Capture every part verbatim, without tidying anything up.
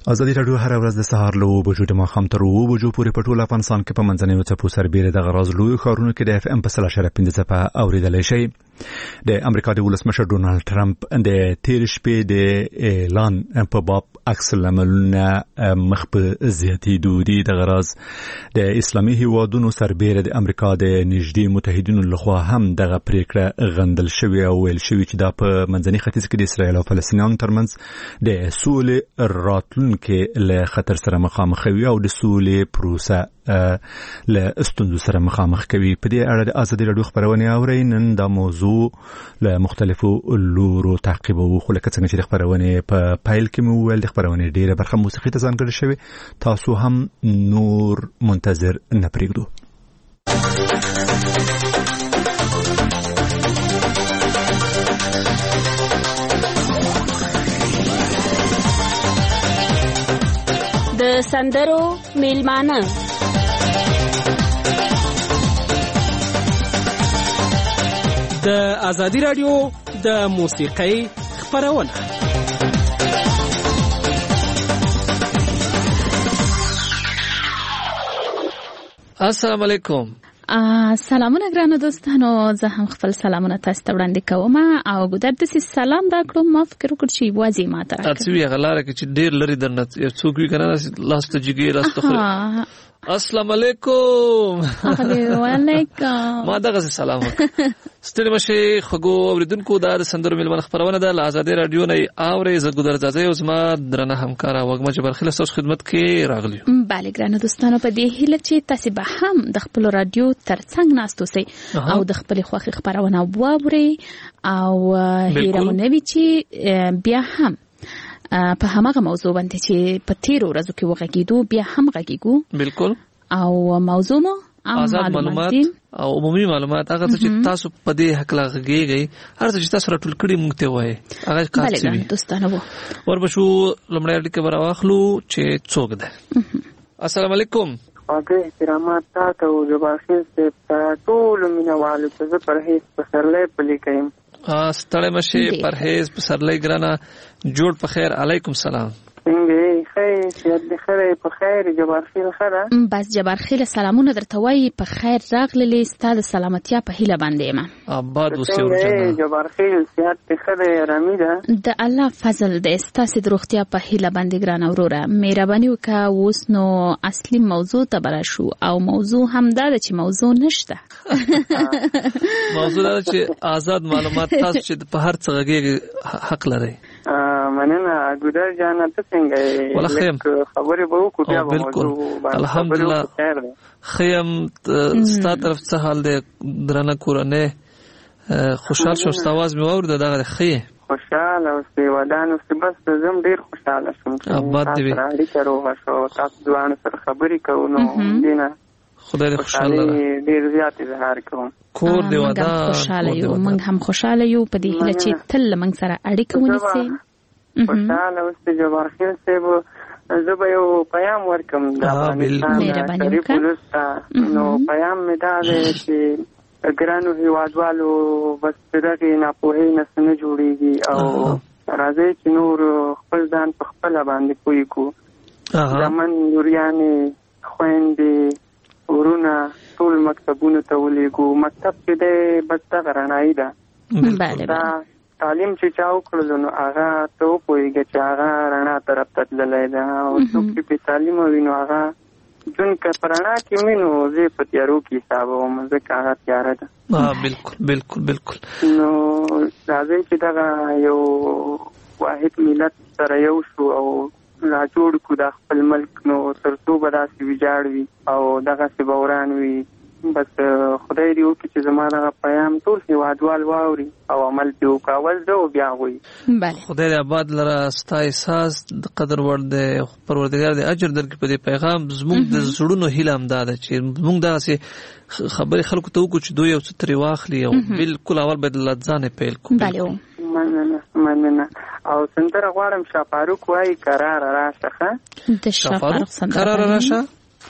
ازادي راډیو هر ورځ د سهار له اوه بجو د ماښام تر اوه بجو پورې په ټول افغانستان کې په منځنیو څپو سربېره د غراز لوی ښارونو کې د اف ام په سل اشاریه پنځه څپه اورېدلی شئ. د امریکا د ولسمشر ډونالد ټرمپ د تېرې شپې د اعلان په باب عکس العملونه مخ په زیاتېدو دي. د غراز د اسلامي هیوادونو سربېره د امریکا د نږدې متحدینو لخوا هم دغه پریکړه غندل شوې او ویل شوې چې دا په منځني ختیځ کې د اسرایل او فلسطینیانو ترمنځ د سولې راتلونکي له خطر سره مخامخ وي او د سولې پروسه له ستونزو سره مخامخ کوي. په دې اړه د ازادي راډیو خبرونه اورئ. نن دا موضوع له مختلفو لورو تعقیبوو، خو لکه څنګه چې د خبرونه په پایل کې مو ویل د خبرونه ډیره برخه موسیقي ته ځانګړې شوې. تاسو هم نور منتظر نه پرېږدو. د سندرو میلمانه د ازادي راډیو د موسیقۍ خبرونه. السلام علیکم. سلامونه ګرانو دوستانو، زه هم خپل سلامونه تاسو ته وړاندې کوم او ګودر د سلام دا کړم. ما فکر وکړ چې واځي ما ته تاسو یې غلاره کې چې ډېر لري درنه یو څوک وی کنه لاس ته جګی لاس ته خو السلام علیکم. وعلیکم. ما دغه سلام ستړي مشه خغو اوریدونکو د سندرو میلمن خبرونه د آزادي رادیو نه اوري. زه ګودر زازه او زما درنه همکارا وګم جبر خل سوس خدمت کې راغلی. bale ګرانو دوستانو، په دې هیله چې تاسو به هم د خپل رادیو ترڅنګ ناستو سي او د خپل خوخي خبرونه واوري او هیرمونه وی چې بیا هم په هماغه موضوع باندې چې په تیرو ورځو کې وغږیدو بیا هم غږیږو. بالکل. او موضوع مو آزاد معلومات او عمومي معلومات هغه چې تاسو په دې حق لاغږیږئ، هر څه چې تاسو راټول کړی موږ ته وایي هغه کار څه وي. دوستانو وربشو لمړی اړیکه براواخلو چې څوک ده. السلام علیکم. اوګه احترامات تاسو او جباشي ته ټول مینوالو ته پرهیز پسرلې پلي کيم. ستړی مشه پرهیز پسرلې ګرانه جوړ په خیر. علیکم سلام. څنګه خیر سیادت بخیر په خیر جبارخیل خره. بس جبارخیل سلامونه درته وایي په خیر راغللې. ستاسو سلامتیا په هیله باندې ما آباد اوسې ورجنه. جبارخیل سیادت بخیر رامي ده د الله فضل د ستاسو د روغتیا په هیله باندې ګران وروره. مهرباني وکړه اوس نو اصلي موضوع ته براشو او موضوع هم دا چې موضوع نشته. موضوع دا چې آزاد معلومات تاسو چې په هر څه غږی حق لري. مننه ګودر جان ته څنګه ولا خیم خبرې به وکړو بیا به موضوع الحمدلله خیم ستا طرف څه حال دی درنه کورنه خوشحال شو ستاواز می اورد دغه خې خوشاله او ودان او بس زم ډیر خوشاله شوم. آباد دی اړیکه روغه شو تاسو ځوان سره خبرې کوو نو دینه خدای دې خوشاله ډیر زیات اظهار کوم. کور دی ودا خوشاله یو موږ هم خوشاله یو په دې هیله چې تل موږ سره اړیکه ونیسي. خوشاله اوسې جبارخیل صاحب زه به یو پیغام ورکم د افغانستان شریف ولسته. نو پیغام مې دا دی چې ګرانو هیوادوالو بس دغه ناپوهۍ نه څه نه جوړېږي او راځئ چې نور خپل ځان په خپله باندې پوه کړو. زمن لوریانې خویندې ورونه ټول مکتبونو ته ولېږو. مکتب چې دی بس دغه رڼایي ده. بله تعلیم چې چا وکړلو نو هغه ته وپوهېږه چې هغه رڼا طرف ته تللی ده او څوک چې بې تعلیمه وي نو هغه ژوند که په رڼا کې وي نو زه یې په تیارو کې حسابوم ځکه هغه تیاره ده. بالکل بالکل بالکل. نو راځئ چې دغه یو واحد ملت سره یو شو او را جوړ کړو دا خپل ملک. نو تر څو به داسې ویجاړ وي او دغسې به وران وي. بس خدای دې وکړي چې زما دغه پیام ټول هیوادوال واوري او عمل پرې وکړي. اول زه او بیا هغوی. خدای دې آباد لره ستا احساس د قدر وړ دی. پروردګار دې اجر درکړي په دې پیغام. زموږ د زړونو هیله همدا ده چې موږ دغسې خبرې خلکو ته وکړو چې دوی یو څه ترې واخلي او بالکل اول باید له ځانه پیل کړو. مننه مننه. او سندره غواړم شاپاروک وایي کراره راشه. ښه د شاپاروک سندره کراره راشه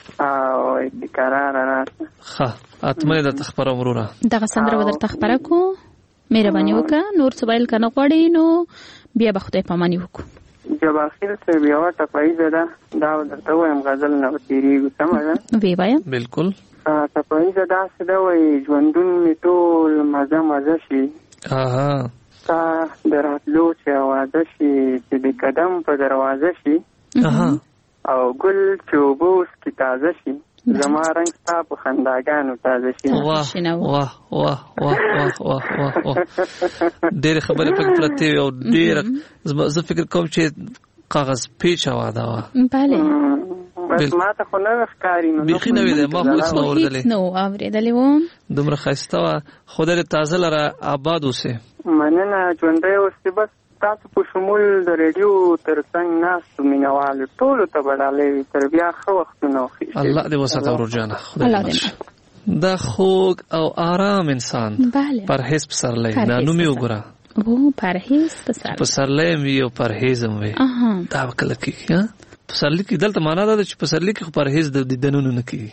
او کراره راشه. ښه اتمنه درته خبره وروره. دغه سندره به درته خبره کړو. مهرباني وکړه نور څه ویل که نه غواړې نو بیا به خدای پاماني وکړو. جباخیل صاحب یو ټپایزه ده دا درته وایم غزل نه تیریږي سمه ده وی وایم بالکل ټپایزه داسې ده وایي ژوندون مې ټول مزه مزه شي اها تا د راتلو چې اوازه شي چې د قدم په دروازه شي اها او ګل چې اوبه اوسکي تازه شي زما رنګ ستا په خنداګانو تازه شي واه واه واه واه واه واه واه واه ډېرې خبرې پکې پرتې وي او ډېره زه فکر کوم چې کاغذ پیچ واده وه بله بس ما ته خو نه ښکاري نو بیخي نوې ده ما خو هېڅ نه اورېدلې نو اورېدلې وم دومره ښایسته وه خدای دې تازه لره آباد اوسې مننه ژوندی اوسې بس تاسو په شمول د ریډیو تر څنګ ناستو مینهوالو ټولو ته به ډالۍ وي تر بیا ښه وختونه وښي الله دې وساته ورور جانه دا خوږ او آرام انسان پرهیز پسرلی دا نوم یې وګوره او پرهیز پسرلی پسرلی هم وي او پرهیز هم وي دا به کله کېږي پسرلی کې دلته معنا دا ده چې پسرلی کې خو پرهیز د دیدنونو نه کېږي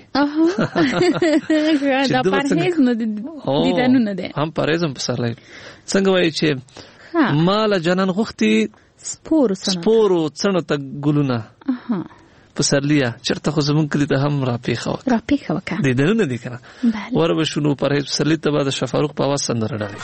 دا پرهیز نو دیدنونه دی هم پرهیز هم پسرلی څنګه وایي چې مال جنان غوښتي سپورو سپورو څڼو ته ګلونه پسرلیه چېرته خو زمونږ کلي ته هم راپېښه وکړه راپېښه وکړه دیدنونه دي که نه ور به شو نو پرهیز پسرلي ته به د شفاروق په اواز سندره ډالۍ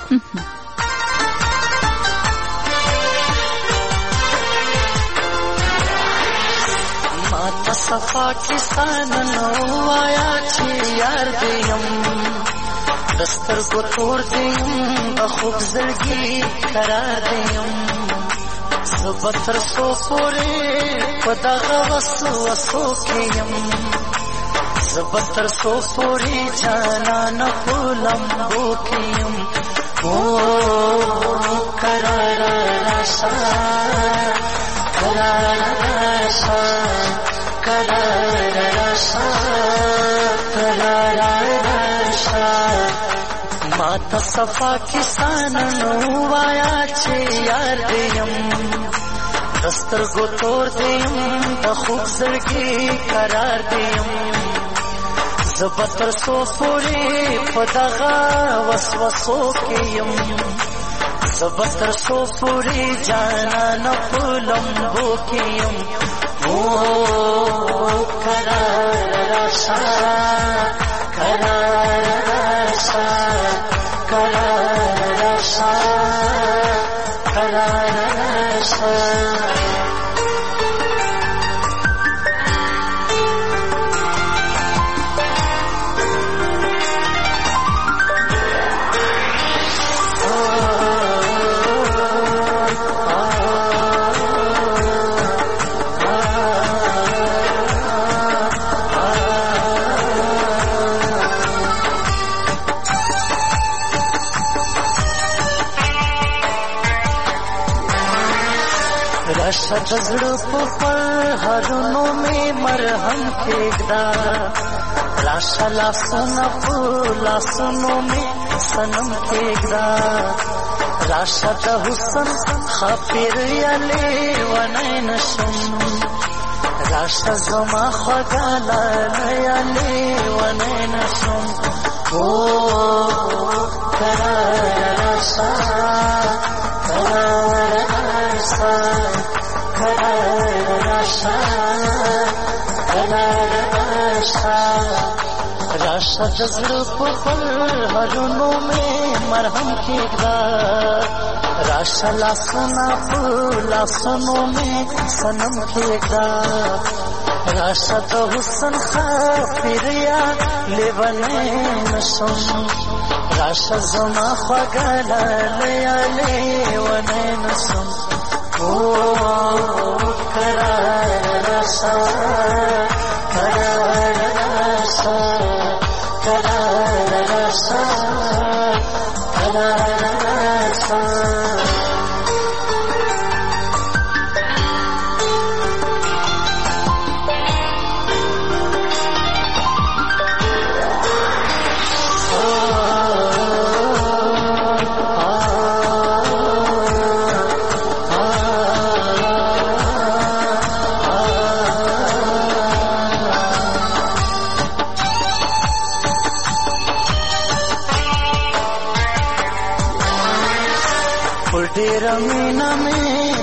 ماته صفا کیسه نن ووایه چې یار دې یم د سترګو تور دې یم د خوب زړګي قرار دې یم زه به تر څو پورې په دغه وسوسو کې یم زه به تر څو پورې جانانه په لمبو کې یم قراره راشه قراره راشه قراره راشه قراره راشه ماته صفا کیسه نن ووایه چې یار دې یم د سترګو تور دې یم د خوب زړګي قرار دې یم زه به تر څو پورې په دغه وسوسو کې یم زه به تر څو پورې جانانه په لمبو کې یم قراره راشه قراره راشه قراره راشه قراره راشه راشه د زړه په پرهرونو مې مرهم کېږده راشه لاسونه په لاسونو مې صنم کېږده راشه د حسن خاپیریا لیونی نشم راشه زما خوږه لالیه لیونی نشم قراره راشه قراره راشه قراره راشه قراره راشه راشه د زړه په پرهرونو مې مرهم کېږده راشه لاسونه په لاسونو مې صنم کېږده راشه د حسن خاپیریا لیونی نشم راشه زما خوږه لالیه لیونی نشم قراره راشه قراره راشه قراره راشه قراره راشه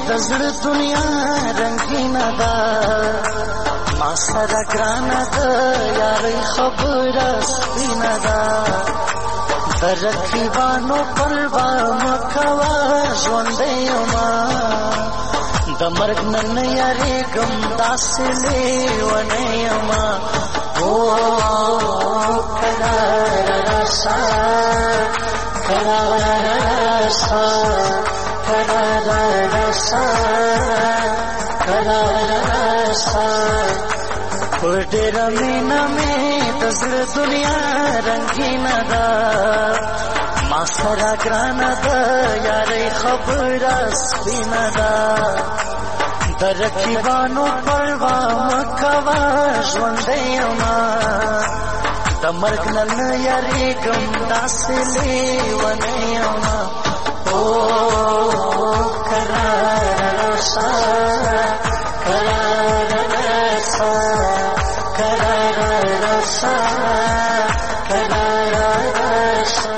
د زړه دنیا رنگینه ده ما سره ګرانه ده یارې خبره سپینه ده د رقیبانو پروا مه کوه ژوندی یمه د مرګ نه نه یریږم داسې لیونی یمه او کله راسه کله راسه کله راسه کله راسه په ډېره مینه مې د زړه دنیا رنګینه ده ما سره ګرانه ده یارې خبره سپینه ده د رقیبانو پروا مه کوه ژوندی یمه د مرګ نه نه یریږم داسې لیونی یمه او کله راسه کله راسه کله راسه کله راسه.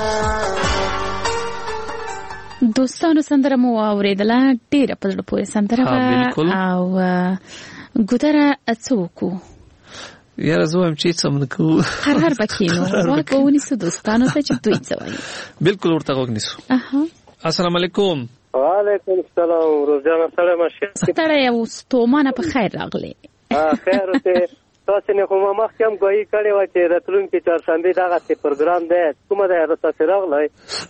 دوستانو سندره مو اوریدله ډیره په زړه پورې سندره وه او ګودره څه وکړو یاره زه وایم چې هېڅ هم نه کوو قرار به کښېنو غوږ به ونیسو دوستانو ته چې دوی څه وایي بلکل ورته غوږ نیسو. السلام علیکم. وعلیکم السلام روزانه سړی مشه ستړی او ستومانه په خیر راغلی خیر اوسې تاسې نه خو ما مخکې هم ګواهي کړې وه چې راتلونکي چهارشنبې دغسې پروګرام دی کومه دی تاسې راغلی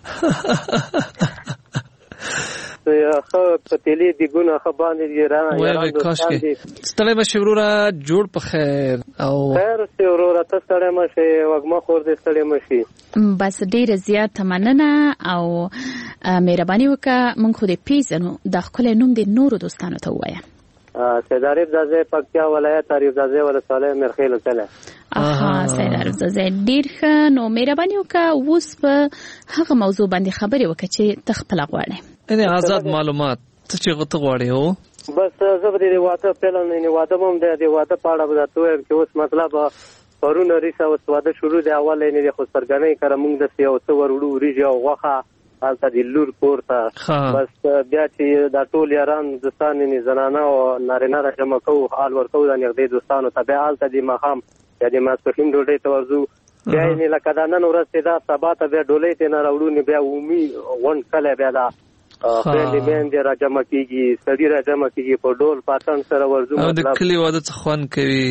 ښه پتیلې دیګونه ښه باندې وایي کاشکې ستړی مشې وروره جوړ په خیر او خیر اوسې وروره ته ستړی مشې وږمه خور دې ستړی مشي بس ډېره زیاته مننه او مهرباني وکړه موږ خو دې پېژنو دا ښکلی نوم دې نورو دوستانو ته ووایه سید عارف زاده پکتیا ولایت عارف زاده ولسوالۍ مرخیل وتله اها سید عارف زاده ډېر ښه نو مهرباني وکړه اوس په هغه موضوع باندې خبرې وکړه چې ته خپله غواړې یعنې آزاد معلومات ته چې ته غواړې هو بس زه به د واده پلان یعنې واده به هم دی د واده په اړه به درته ووایم چې اوس مطلب پرون ریسه اوس واده شروع دی اول یعنې د خوشبرګنۍ کره موږ داسې یو څه ور وړو وریجې او غوښه هلته د لور کور ته بس بیا چې دا ټول یاران دوستان یعنې زنانه او نارینه را جمع کوو حال ورکوو دا نږدې دوستانو ته بیا هلته د ماښام یا د ماسپښین ډوډۍ ته ورځو بیا یعنې لکه دا نن ورځ چې دا سبا ته بیا ډوډۍ ته نه راوړو نو بیا عمومي غونډ کلی بیا دا خویندې میندې را جمع کېږي سړي را جمع کېږي په ډول پاټن سره ورځو او د کلي واده څه خوند کوي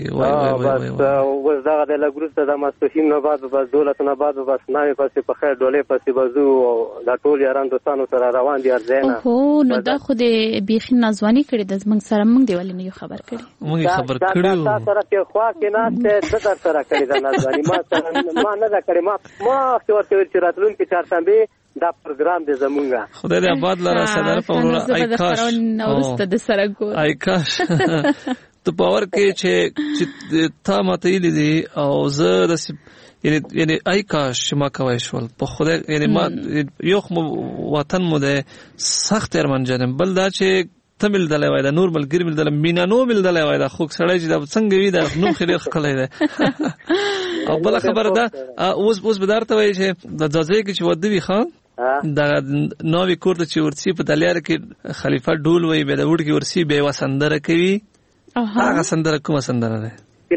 بس اوس دغه دی لږ وروسته د ماسپښین نه بعد بس دولس نه بعد بس ناوې پسې په خیر ډولۍ پسې به ځو او دا ټول یاران دوستانو سره روان دي هر ځای نه اوهو نو دا خو دې بیخي ناځواني کړې ده زموږ سره موږ دې ولې نه یو خبر کړي موږ یې خبر کړي وو تا سره چې خوا کې ناست دی ده در سره کړې ده ناځواني ما سره ما نه ده کړې ما مخکې ورته ویل چې راتلونکي چهارشنبې دا پروګرام دی زمونږه خدای دې آباد لره صدر په وروره ای کاش وروسته د سره ګور ای کاش ته باور کې چې چې تا ماته یې لیدي او زه داسې یعنې یعنې ای کاش چې ما کوی شول په خدای یعنې ما یو خو وطن مو دی سخت ارمنجن یم بل دا چې ته ملدلی وای دا نور ملګري ملدلی مینانو ملدلی وای دا خوږ سړی چې دا څنګه وي دا نوم خې ډېر ښکلی دی او بله خبره ده اوس اوس به درته وایي چې د ځاځۍ کې چې واده وي ښه دا ناوې کور ته چې ورسي په دلیاره کې خلیفه ډول وایي بیا د وړکې ورسي بیا یوه سندره کوي هغه سندره کومه سندره ده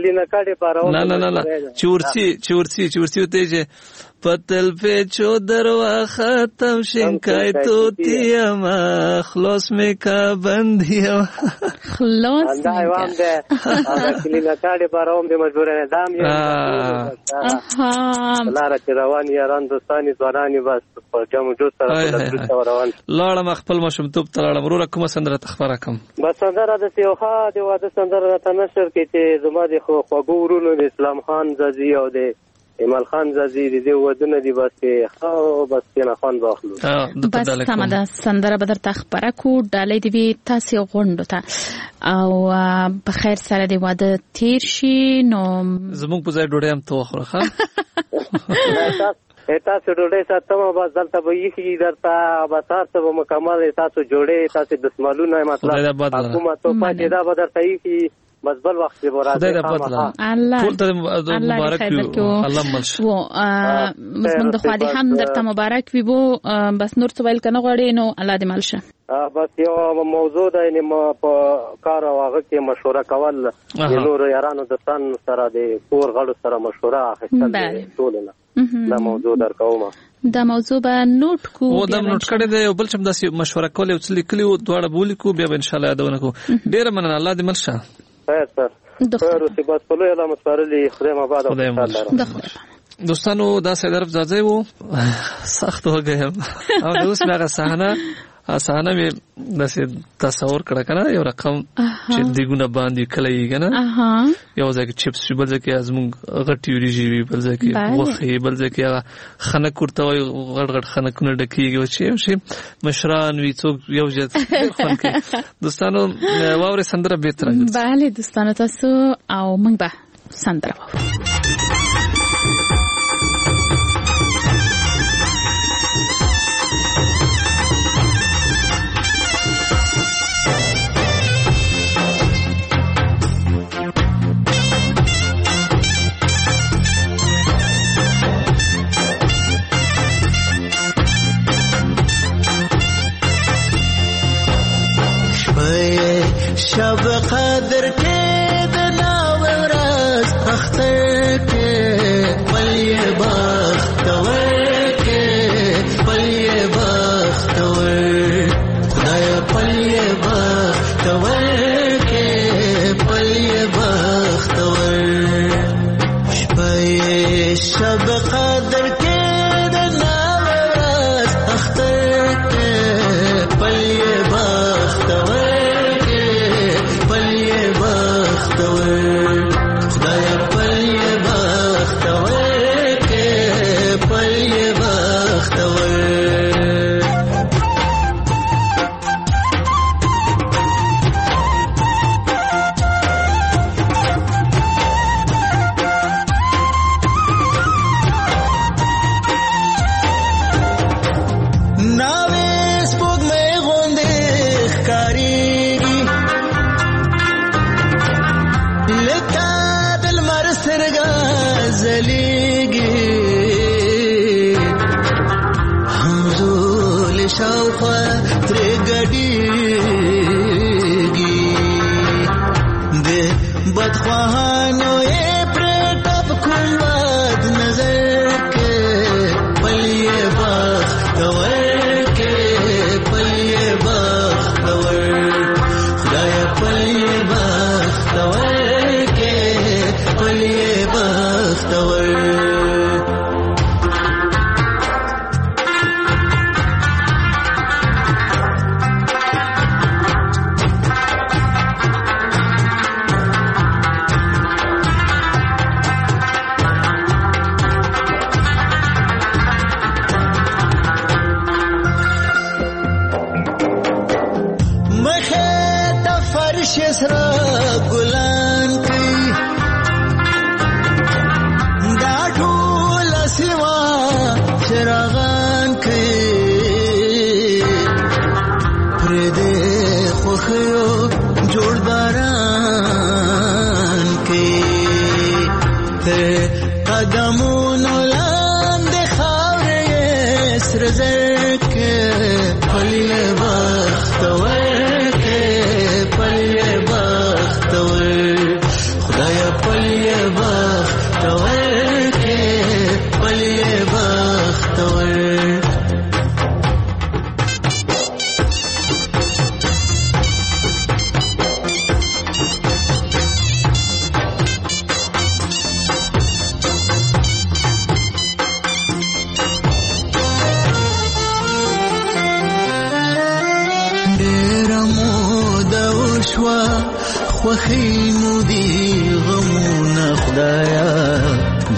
نه نه نه نه چې ورسي چې ورسي چې ورسي ورته چې پتل پیچو دروا ختم شنکای توتیم خلاص میکا بندیم خلاص میکا ایوام ده کلینا کاری باراوم ده مجبورن دام یم لاره چې روان یاران دوستانی ځوانانی بس په جمع جو سره په روان لاړم خپل مشمتوب ته لاړم وروره کومه سندره تخبره کوم بس سندره د سیوخه د واده سندره ته نشر کې چې زما د خو خوږو ورونو د اسلام خان زازي او د ایمال خان زازي د دې ودونه دی بس خو بس نه خان باخلو بس سم ده سندره به درته خبره کو ډالۍ دی تاسو غونډو ته او په خیر سره دی واده تیر شي نو زموږ په ځای ډوډۍ هم تو خوره ښه تاسو ډوډۍ ساتم بس دلته به یخي درته به تاسو به مکمل تاسو جوړې تاسو دسمالونه مطلب حکومت ته پاتې دا به درته یخي بس بل وخت به راځي خدای دې پاتره الله ټول ته مبارک وي الله ملش و مسمن د خو دې هم درته مبارک وي بو بس نور څه ویل کنه غواړي نو الله دې ملشه. بس یو موضوع ده یعنی ما په کار او هغه کې مشوره کول د نور یارانو د تن سره د کور غړو سره مشوره اخیستل ټول نه دا موضوع درکوم. دا موضوع به نوٹ کو او دا نوٹ کړی دی بل چې داسې مشوره کول او څه لیکلی او دواړه بولی کو بیا به ان شاء الله یادونه کو. ډیره مننه الله دې ملشه. خیر سر خیر او بس په لوی الله مسپارلی خدای مبارک ان شاء الله. دوستانو دا سیدرف زاځي وو سخت وګم او اوس هغه صحنه اسانه می داسې تصور کړه کنه یو رقم چې دیګونه باندې کلی کنه یو ځکه چپس بل ځکه ازمون غټي وریږي بل ځکه وخه بل ځکه خنک ورته وي غړ غړ خنکونه ډکیږي او چې شي مشران وی څوک یو ځت خون کې. دوستانو واوري سندره به تر bale دوستانو تاسو او موږ به سندره شب قدر کے دنا ورز اختر کے پلیے بختور کے پلیے بختور خدایا پلیے بختور کے پلیے بختور شب قدر کے دنا ورز اختر کے پلیے بختور خوخینو دی غمونه خدایا د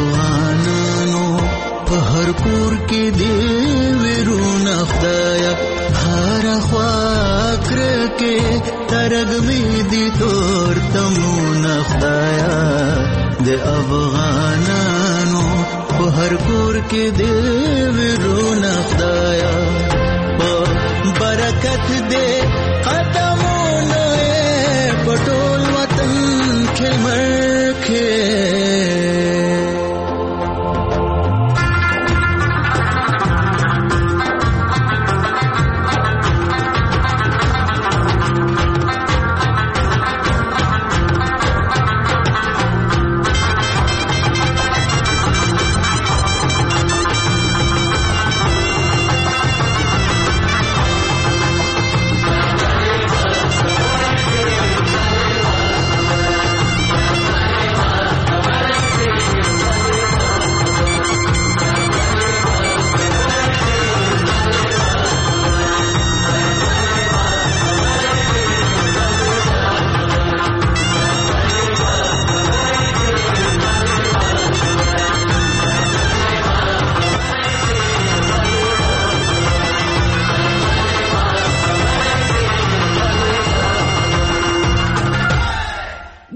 افغانانو په هر کور کې دی ورونه خدایا هر خوا کرکه ترګ می دی تور تمونه خدایا د افغانانو په هر کور کې دی ورونه خدایا په برکت دې قدمونه پټول وطن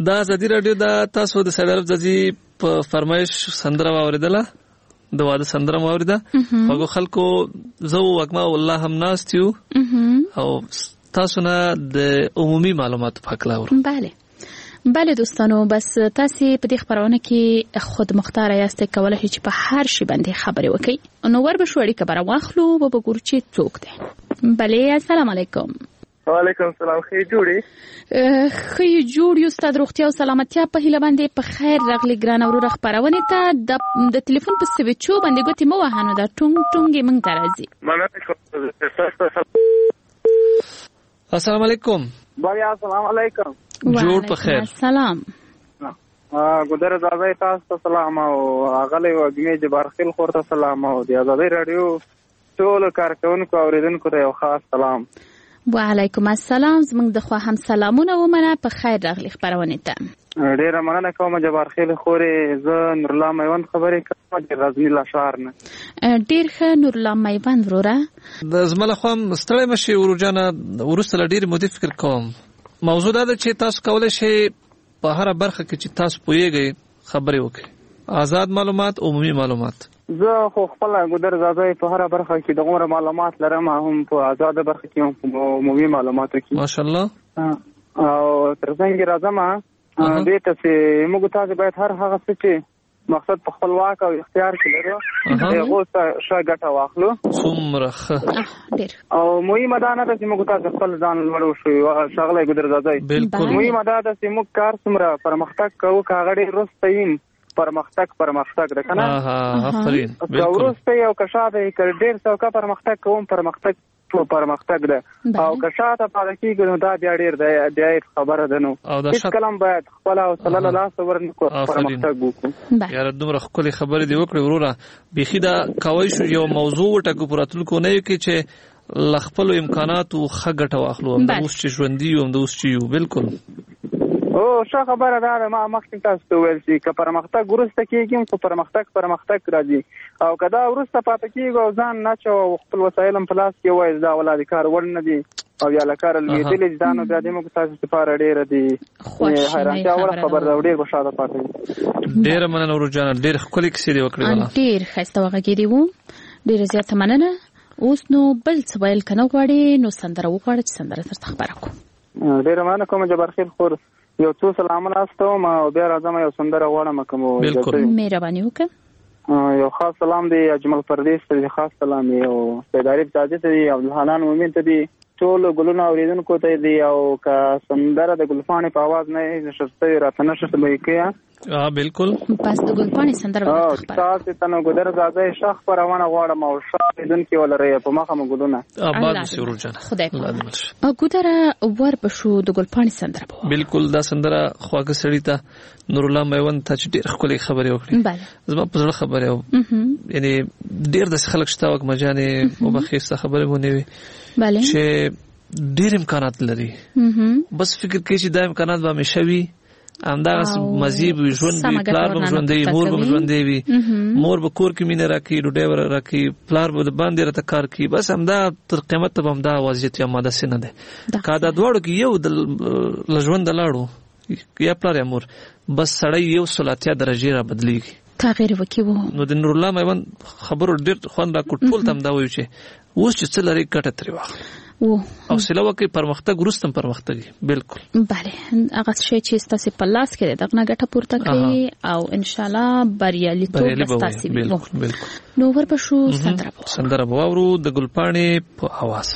دا ازادي رادیو دا تاسو د سیدارب ځي په فرمایش سندره واوریدله د واده سندره واوریده هغه خلکو زو وکما والله هم ناستیو او تاسو نه د عمومي معلومات په کلاور بله بله دوستانو بس تاسو په دې خبرونه کې خود مختار یاست کولای چې په هر شي باندې خبرې وکړي نو ور به شوړی خبره واخلو به وګورو چې څوک دی بله السلام علیکم وعلیکم السلام خې جوړي خې جوړ یو ستاسو روغتیا او سلامتیا په هیله باندې په خیر راغلی ګران اورو خبرونه ته د د ټلیفون په سویچو باندې ګوتې مو وهانو دا ټونګ ټونګ مونږ ته راځي السلام علیکم بیا السلام علیکم جوړ په خیر سلام ا ګودر زاوی تاسو سلام او اغلی وګمی جبار خیل خورته سلام او د ازادي رادیو ټول کارکونکو اوریدونکو ته یو خاص سلام وعلیکم السلام زموږ د خوا هم سلامونه ومنه په خیر راغلی خبرونه ته ډیره مننه کوم جبار خیل خورې ز نور الله میوند خبرې کوم د رازنی لاشار نه ډیر ښه نور الله میوند وروره د زمله خو مستړی مشي ورجانه ورسره ډیر مودي فکر کوم موضوع دا چې تاسو کولای شئ په هر برخه کې چې تاسو پوهیږئ خبرې وکړئ آزاد معلومات عمومي معلومات زه خو خپل ګودر زاوی په هر برخه کې د غوړه معلومات لرم هم په آزاد برخه کې هم په عمومي معلوماتو کې ماشاءالله او تر څنګه راځم دې ته چې موږ تاسو باید هر هغه څه چې مقصد په خپل واک او اختیار کې لرو هغه څه شای ګټه واخلو څومره ډیر او مهمه ده نه چې موږ تاسو خپل ځان لوړو شو شغله ګودر زاوی بالکل مهمه ده چې موږ کار څومره پرمختګ کوو کاغړې روستین پرمختګ پرمختګ ده کنه ها آفرین بالکل ورسته یو کشاده کړ ډیر څو کا پرمختګ کوم پرمختګ په پرمختګ ده او کشاته پاره کېږي نو دا بیا ډیر ده بیا خبره ده نو هیڅ کلام باید خپل او صلی الله علیه وسلم کو پرمختګ وکړو یاره دومره خپل خبره دی وکړه وروره بيخي دا کوي شو یو موضوع ټکو پراتل کو نه کې چې لخپل امکاناتو خګټه واخلو هم د اوس چې ژوندۍ هم د اوس چې یو بالکل او ښه خبره ده ما مخکې تاسو ته ویل چې که پرمختګ ورسته کېږي خو پرمختګ پرمختګ راځي او که دا ورسته پاتې کېږي او ځان نچو خپل وسایل هم په لاس کې وایي دا ولادي کار وړ نه دي او یا له کاره لوېدلې دا نو بیا د موږ تاسو لپاره ډېره دي حیرانتیا وړ خبر ده ډېر خوشحاله پاتې ډېره مننه ورجانه ډېر ښکلې کیسې دې وکړې ډېر ښایسته وغږېدې وو ډېره زیاته مننه اوس نو بل څه ویل که نه غواړې نو سندره وغواړه چې سندره درته خبره کړو ډېره مننه کوم جبار خیل خور یو څو سلامونه استوم او بیا راځم یو سندره غواړم کوم بالکل مهرباني وکړه یو خاص سلام دی اجمل پردیس ته خاص سلام دی او سیداری تاجه ته دی او الحنان مومن ته دی ټول ګلونه اوریدونکو ته دی او کا سندره د ګلفانې په आवाज نه نشته راته نشته به کیا ها بالکل پس د ګلفانې سندره او تاسو ته نو ګدر زاده شخ پروانه غواړم او شخ دن کې ولري په مخه مګلونه آباد سرور جان خدای په او ګدر ور بشو د ګلفانې سندره په بالکل دا سندره خواږه سړی ته نور الله میوند ته ډېر خپلې خبرې وکړي بله زما په زړه خبره او یعنی ډېر د خلک شته وک مجانې او بخیسته خبره مونږ وي بله چې ډېر امکانات لري بس فکر کوي چې دا امکانات به همیشه وي همدغه مزيب ژوند وي پلار به ژوند وي مور به ژوند وي مور به کور کې مینه راکړي ډوډۍ به راکړي پلار به باندې راته کار کوي بس همدا تر قیامت ته همدا وضعیت یا ماده سینه ده که دا دواړو کې یو د ژوند لاړو یا پلار یا مور بس سړی یو سلاتیا درجه را بدلیږي تغیر وکړو نو د نور الله میوند خبرو ډېر خوند را کوټول تم دا وایي چې اوس چې څه لري ګټه ترې واخلي او سلو کې پرمختګ ورستم پرمختګ بالکل بله هغه شی چې تاسو په لاس کې دغه ګټه پورته کړئ او ان شاء الله بریالیتوب تاسو بالکل بالکل نو ور په شو سندره سندره باورو د ګلپاڼې په आवाज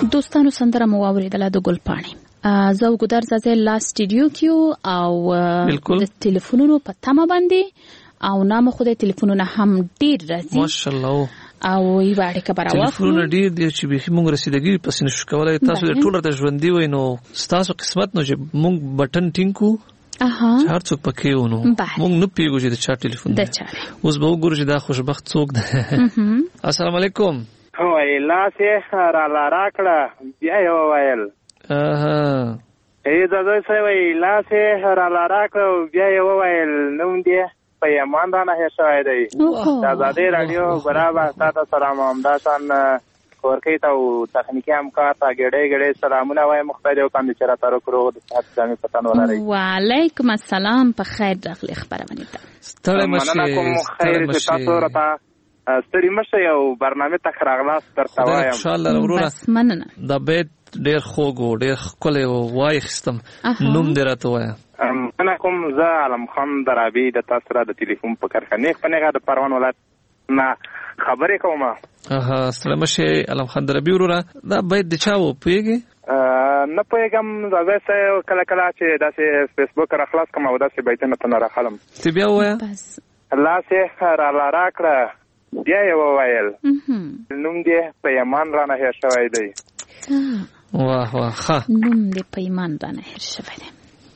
دوستانو سندره مو اوریدله د ګلپاڼې زه وګدار زازه لا سټډیو کیو او د ټلیفونونو په تمه باندې او نام خو د ټلیفونونو هم ډیر راځي ماشاءالله او ای باندې کبره واخلو ټلیفونونه ډیر دي چې به موږ رسیدګي پس نشو کولای تاسو د ټول راته ژوندۍ وای نو تاسو قسمت نو چې موږ بٹن ټینګو اها هر څوک پکې ونو موږ نه پیګو چې د چا ټلیفون د چا اوس به وګورو چې دا خوشبخت څوک ده السلام علیکم وای لا سه را لا راکړه بیا یو وایل اها ای دا زه سه وای لا سه را لا راکړه بیا یو وایل نوم دی پیمان دا نه شوی دی دا زاده رادیو برابر تاسو سره همداشان ورکی ته او تخنیکی همکار ته ګډې ګډې سلامونه وایم مختلف کاندي چې را تر کړو د تاسو ځمې پتن ولري وعلیکم السلام په خیر داخلي خبرونه ده ستړي مشه خیر چې تاسو راته ستړي مشه یو برنامه ته راغلاس درته وایم ان شاء الله وروره بس مننه دا بیت ډیر خوګو ډیر خپل وای خستم نوم درته وایم انا کوم زه علم خان درابي د تاسو را د ټلیفون په کارخانه په نه د پروان ولایت نه خبرې کوم اها سلام شه علم خان درابي وروره دا بیت د چاو پیږي نه پیغام زه کله کله چې داسې فیسبوک را خلاص کوم او داسې بیتونه ته نه راخلم تی بیا وایا بس الله سه را لا راکړه بیا یو وایل نوم دې پیمان را نه شوی دی واه واه ها نوم دې پیمان را نه شوی دی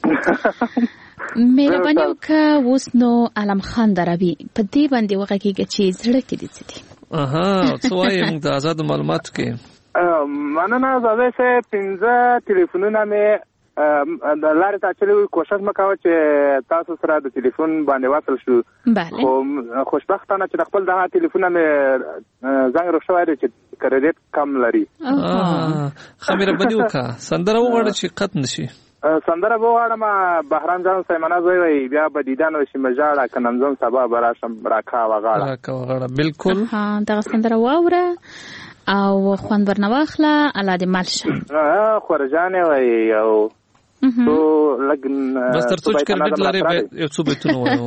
مهرباني وکړه اوس نو علم خان درابي په دې باندې وغږیږي چې زړه کې دي څه دي اها څه وایي موږ د آزاد معلومات کې مننه زه چې پنځه ټلیفونونه مې د لارې ته چلوي کوشش مکاوه چې تاسو سره د ټلیفون باندې واصل شو خو خوشبختانه چې خپل دغه ټلیفون مې زنګ روښوي دی چې کریډټ کم لري خمیره بدی وکړه سندره وغواړه چې قط نشي سندره وغواړم بهرام جان سیمانه زوی وي بیا به دیدن وشي مجاړه که نمزم سبا به راشم راکا وغاړه راکا وغاړه بالکل دغه سندره واوره او خوند ورنه واخله الله دې مل شه خورجانې وایي او تو لګ بس تر څو چې کریډټ لري یو څو بیتونه وایو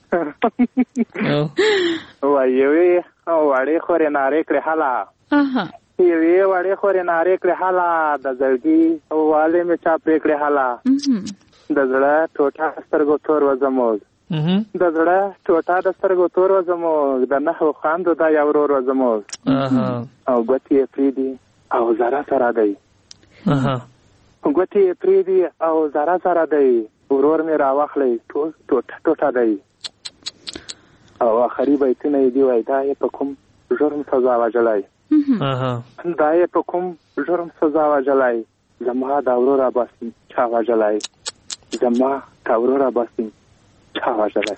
وایي وایي وړې خورې نارې کړې هله یوې وړې خورې نارې کړې هله د زړګي والې مې چا پرې کړې هله د زړه ټوټه سترګو تور و زموږ د زړه ټوټه د سترګو تور و زموږ د نهو خواندو دا یو ورور و زموږ او ګوتې یې پرېږدي او زره سره دی ګوتې یې پرېږدي او زره سره دی ورور مې راواخلی ټوټه ټوټه دی او آخري بیتونه یې دي وایي دا یې په کوم جرم سزا وژلی دا یې په کوم جرم سزا وژلی زما دا ورور اباسین چا وژلی زما دا ورور اباسین چا وژلی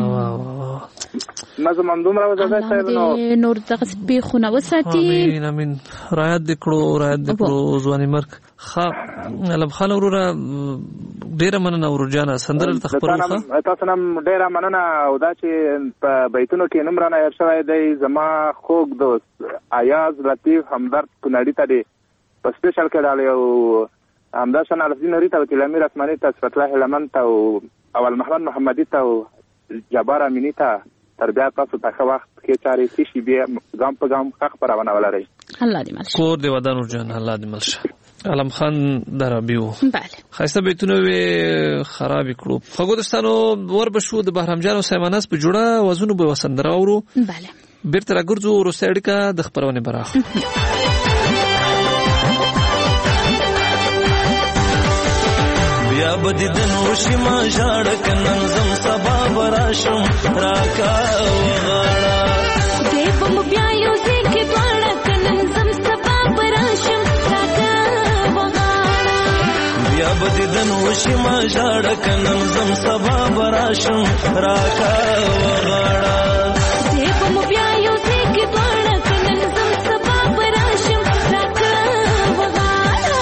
نظم همدومره وزده صاحب نو نور دغه سپېښونه وساتي امین امین رعایت دې کړو رعایت دې کړو ځواني مرګ ښه علم خان وروره ډېره مننه ورورجانه سندره درته خپروو تاسو نه هم ډېره مننه او دا چې په بیتونو کې نوم رانه هېر شوی دی زما خوږ دوست ایاز لطیف همدرد کونړي ته دی په سپیشل کې ډالې او همداشان الفدین نوري ته او تیلامیر اسماني ته صفت الله هلمن ته او اول محمد محمدي ته او جبار امینی ته تر بیا تاسو ته ښه وخت کې چارې څه شي بیا ګام په ګام ښه خپرونه ولرئ الله دې مل شه کور دې ودان ورجان الله دې مل شه علم خان درابي و بله ښایسته بیتونه وې خرابې کړو خوږو دوستانو ور به شو د بهرام جان او سیماناس په جوړه وزونو به وسندره اورو بله بیرته راګرځو وروستۍ اړیکه د خپرونې براخو بیا بدی دنو شما ژړ کنن زم سبا براشم راکا وغاړه دې په بیا یو ځکه دواړه کنن زم سبا براشم راکا وغاړه بیا بدی دنو شما ژړ کنن زم سبا براشم راکا وغاړه دې په بیا یو ځکه دواړه کنن زم سبا براشم راکا وغاړه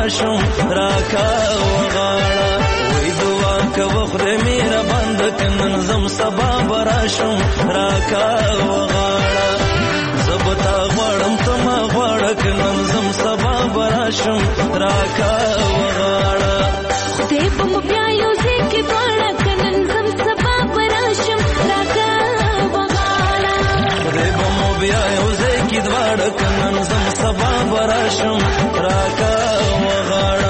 براشم راکا وغاړه وای دعا کوه خدای میرا بند کنن زم سبا براشم راکا وغاړه زبتا غړم تما غړ کنن زم سبا براشم راکا وغاړه خدای په بیا یو ځکه غړ کنن زم سبا براشم راکا وغاړه خدای په بیا یو ځکه غړ کنن زم سبا براشم راکا وغاړه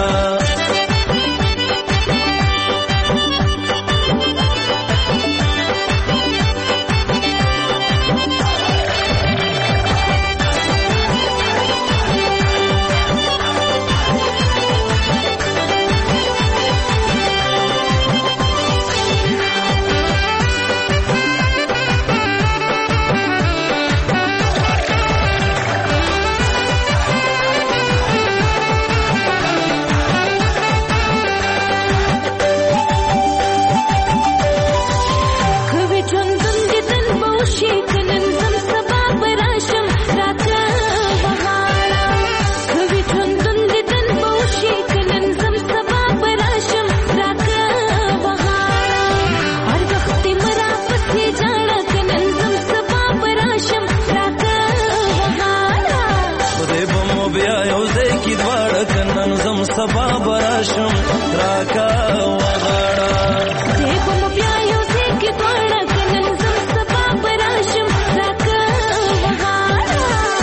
سبا براشم راکا وغاړه دې کوم بیا یو ځکه غواړه کنن زم سبا براشم راکا وغاړه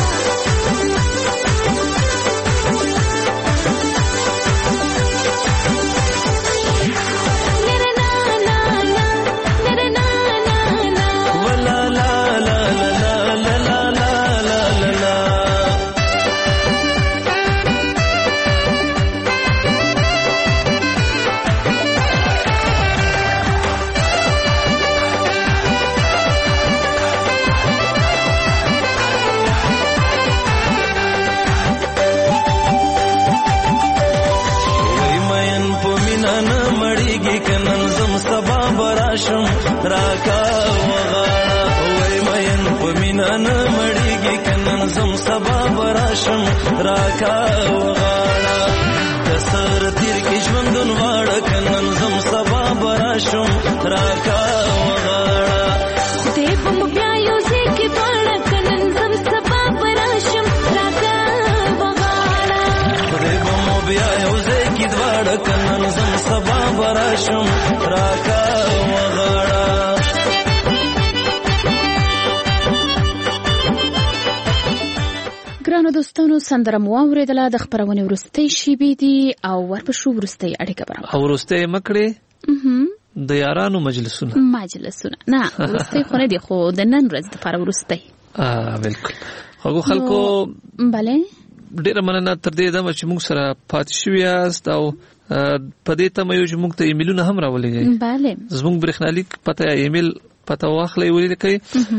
نره نا نا نا نره نا نا نا ولا لا لا لا لا لا لا لا لا براشم راکا وغاړه وای مین په مینا نه مړیږي کنن زم سبا براشم راکا وغاړه کسر تیر کې ژوندون واړه کنن زم سبا براشم راکا وغاړه خدای په بیا یو ځکه غواړه کنن زم سبا براشم راکا وغاړه خدای په بیا یو ځکه غواړه کنن زم سبا براشم راکا ګرانو دوستانو سندره مو اوریدله د خبرونې ورستۍ شیبې دي او ورپښو ورستۍ اړیکه برابر او ورستۍ مکړې د یارانو مجلسونه مجلسونه نه ورستۍ خو نه دي خو د نن ورځ لپاره ورستۍ اه بالکل خو خلکو بله ډیره مننه تر دې دمه چې موږ سره پاتې شوي یاست او په دې تمه یو چې موږ ته ایمیلونه هم راولېږئ بله زموږ برېښنالیک پته یا ایمیل پته واخلئ ولیکئ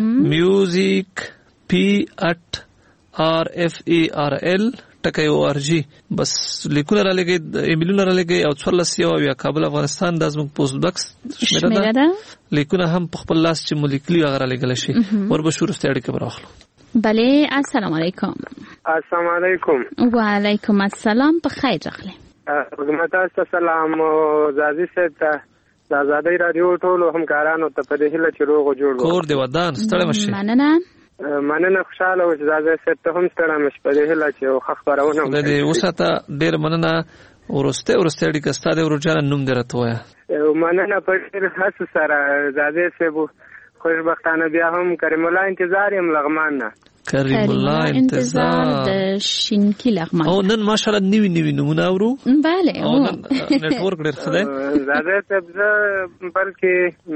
میوزیک پی اټ آر اف ای آر ال ټکی او ار جی بس لیکونه را لګي ایمیلونه را لګي او څوارلس یو یا کابل افغانستان د زموږ پوسټ باکس شمیره ده لیکونه هم په خپل لاس چې مولیکولي هغه لګل شي وربشور ستړي کې براخلو بله السلام علیکم السلام علیکم وعلیکم السلام په خیر راغلی خدمت تاسو سلام زازي سید د آزادۍ رادیو ټولو همکارانو ته په دې هیله چې روغ جوړ کور دی ودان ستړی مشه مننه مننه خوشاله و چې زازي سید ته هم ستړی مشه په دې هیله چې خو خبرونه د دې وساته ډېر مننه ورسته ورسته اړیکه ستاسو د ورجان نوم درته وایا مننه په ډېر هڅه سره زازي سید خوشبختانه بیا هم کریم الله انتظار یم لغمان نه کریم الله انتظار د شینکی لغمان او نن ماشاءالله نیوی نیوی نمونه اورو bale او نت ورک ډیر خدای زاده تبزه بلکې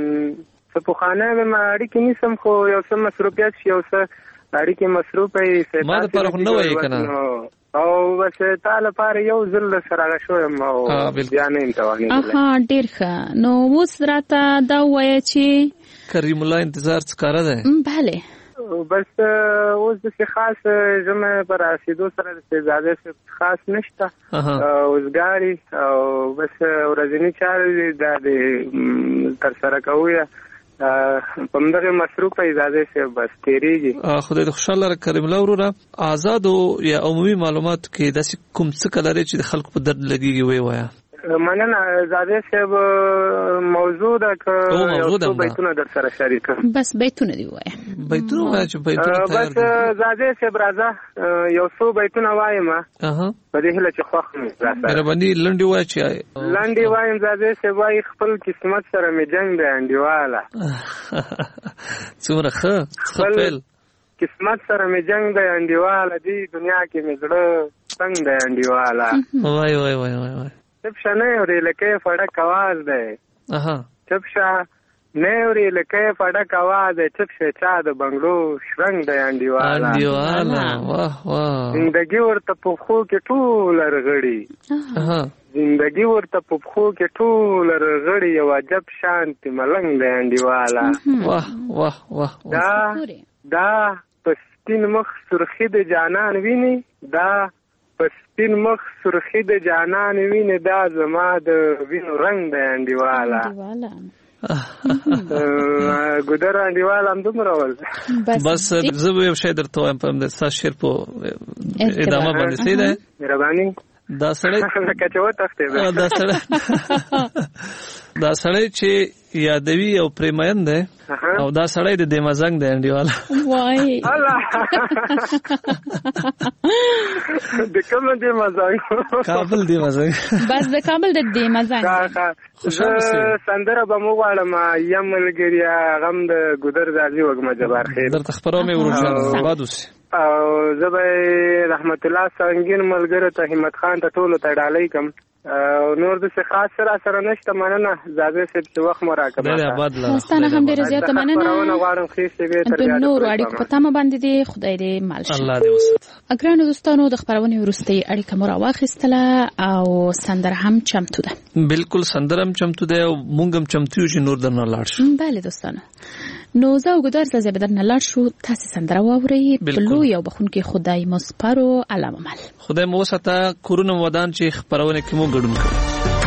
څه په خانه مې اړیکې نیسم خو یو څه مصروفیت شي یو څه اړیکې مصروفه یې ما د پر خو نه وای کنه او بس تعالی لپاره یو ځل سره شوم او بیا نه انتوانې اها ډیر ښه نو اوس راته دا وایي چې کریم الله انتظار څکاره ده bale بس اوس د خاص جمع پر رسیدو سره د زیاده خاص نشته اوسګاری او بس ورځنی چارې د تر سره کوي په مدغه مصروف اجازه شه بس تیریږي. خدای دې خوشاله را کریم الله وروره. آزاد یا عمومي معلومات کې داسې کوم څه کلري چې د خلکو په درد لګيږي وی وایا. مننه زاده صاحب موضوع ده که یو بیتونه در سره شریک بس بیتونه دی وای بیتونه وای چې بیتونه بس زاده صاحب راځه یو څو بیتونه وایم اها په دې هله چې خوښ مې راځه مهرباني لنډي وای چې لنډي وایم زاده صاحب وای خپل قسمت سره مې جنگ دی انډیواله څومره ښه خپل قسمت سره مې جنگ دی انډیواله دی دنیا کې مې زړه څنګه دی انډیواله وای وای وای وای چپشا نه لکه فډک आवाज ده اها چپشا نه وري لکه فډک आवाज ده چپشا چا د بنگلو شرنګ د انډیوالا انډیوالا واه واه زندگی ورته په خو کې ټول رغړی اها زندگی ورته په خو کې ټول رغړی یو عجب شانت ملنګ د انډیوالا واه واه واه دا دا پستین مخ سرخی د جانان ویني دا پسپین مخ سرخی د جانان ویني دا زما د وینو رنگ د انډیوالا ګودر انډیوالا هم دومره ول بس زه یو شی درته وایم په دې ستا شعر په ادامه باندې څه ده مهرباني دا سړی لکه چې وتښتې دا سړی دا سړی چې یادوي او پریمین ده او دا سړی د دمازنګ دی انډیوالا وای الله د کوم دمازنګ کابل دمازنګ بس د کابل د دمازنګ خوشاله سندره به مو غواړم یم ملګریا غم د ګودر زازي وګم جبار خیر درته خبرو مې ورځم بعد اوس او زبې رحمت الله سنگین ملګری ته همت خان ته ټولو ته ډالۍ کوم نور د څه خاص سره سره نشته مننه زاده سپ چې وخت مراقبه ډېر آباد لا ستانه هم ډېر زیات مننه غواړم خیر سی به تر یاد نور اړیکو په تمه باندې دی خدای دې مال شي الله دې وسات اګرانو دوستانو د خبرونه ورستي اړیکه مو راواخیستله او سندر هم چمتو ده بالکل سندر هم چمتو ده او مونږ هم چمتو یو چې نور درنه لاړ شو bale دوستانو نو زه وګدار زه به درنه لاړ شو تاسو سندره واوري بلو یو بخونکي خدای مو سپارو علامه مال خدای مو وساته کورونه ودان چې خبرونه کې مو ګډون کړو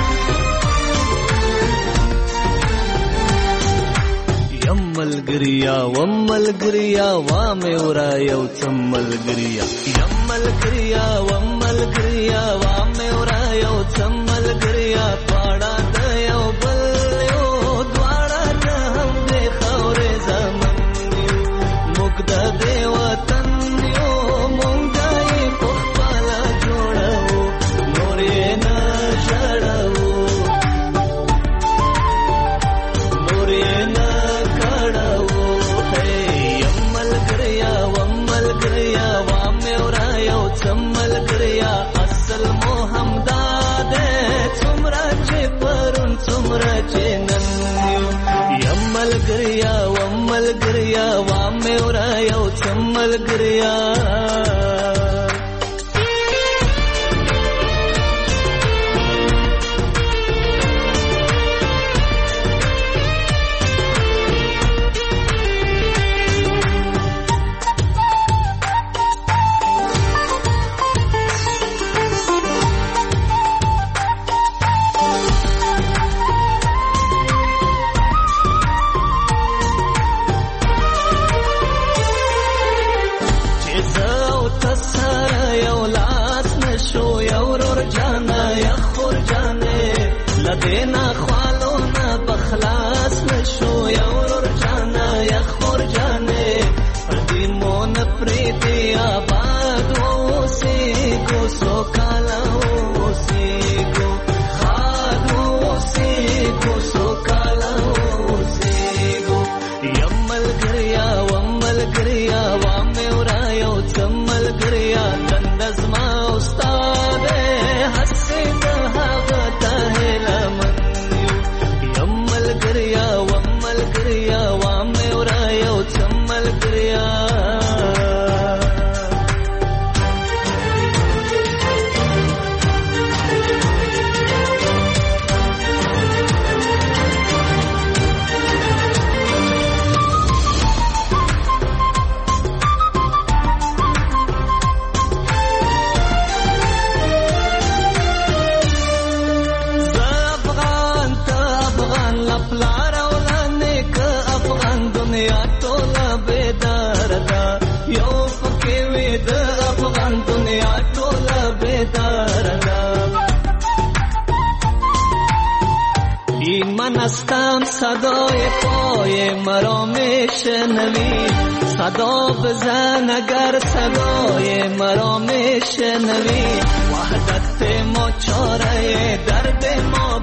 یمل ګریا ومل ګریا وا مې ورا یو چمل ګریا یمل ګریا ومل ګریا وا مې ورا یو چمل ګریا پاړه د یو بل یو دواړه نه هم دې خورې زمن یو مقد دې وطن یو مونږ یې په خپل جوړو نور یې نه شړو نور یې نه چمل ګریا اصل مو همدا ده څومره چې پرون څومره چې نن یمل ګریا ومل ګریا وا مې ورا یو چمل ګریا دینا خوالو نا بخلاص نشو یور جانا یخور جانے پردی مون پریتی آباد اوسی گو سو کالا اوسی گو خاد اوسی گو سو کالا اوسی گو یمل گریا ومل گریا وام ورا یو چمل گریا دندز ما استاد حسی دہا غتا ہے دنیا ټوله بیدار ده یو پکې وي د افغان دنیا ټوله بیدار ده ایمان استم صدای پای مرا میشنوی صدا بزن اگر صدای مرا میشنوی وحدت ما چاره درد ما